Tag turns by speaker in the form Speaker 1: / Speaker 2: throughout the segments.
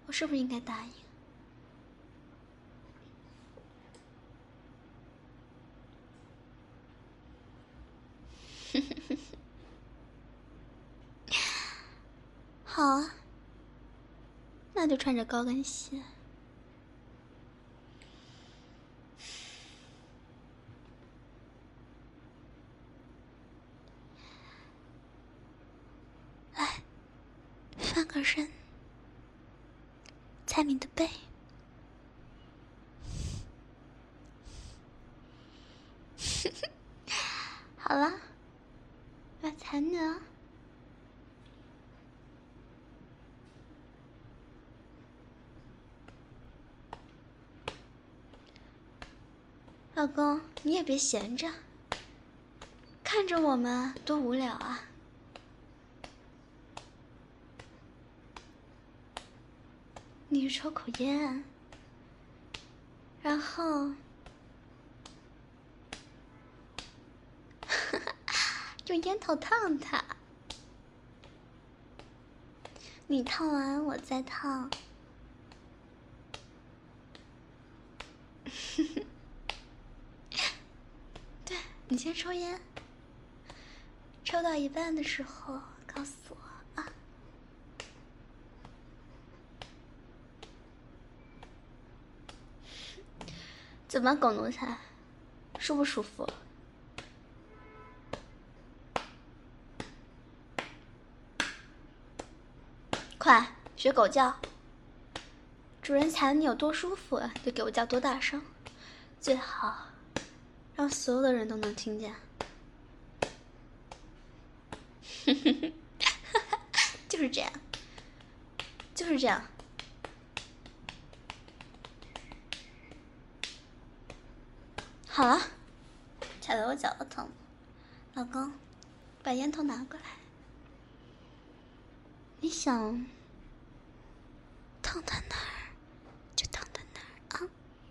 Speaker 1: 我是不是应该答应？好啊，那就穿着高跟鞋。来，翻个身，踩你的背。好了，我踩你了。老公，你也别闲着，看着我们多无聊啊！你抽口烟，然后用烟头烫它，你烫完我再烫。对，你先抽烟，抽到一半的时候告诉我啊。怎么，狗奴才，舒不舒服？快学狗叫，主人踩你有多舒服，就给我叫多大声，最好让所有的人都能听见。就是这样，就是这样。好了，踩得我脚都疼了。老公，把烟头拿过来。你想烫他哪儿就烫他哪儿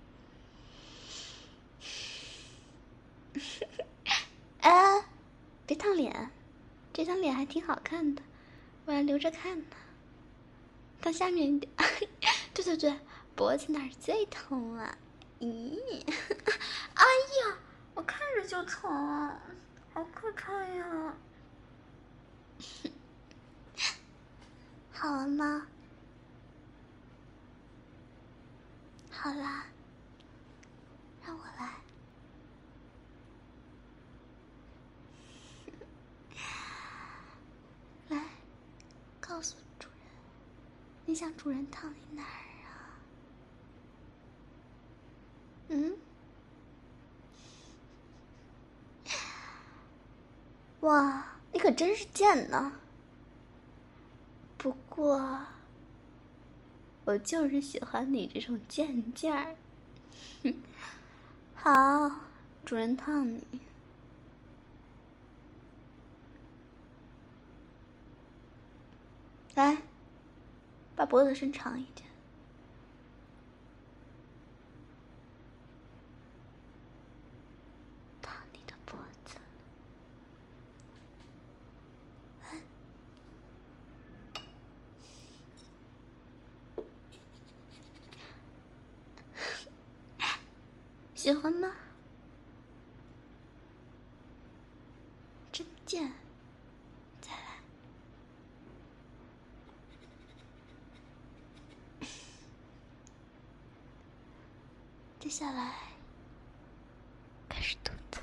Speaker 1: 啊！哎，别烫脸，这张脸还挺好看的，我要留着看呢。烫下面一点。对对对，脖子那儿最疼啊！咦，哎呀，我看着就疼，好可怕呀！好了吗？好啦，让我来。来，告诉主人，你想主人烫你哪儿啊？嗯？哇，你可真是贱呢！不过，我就是喜欢你这种贱劲儿。好，主人烫你。来，把脖子伸长一点。烫你的脖子。喜欢吗？真贱！再来。接下来开始肚子。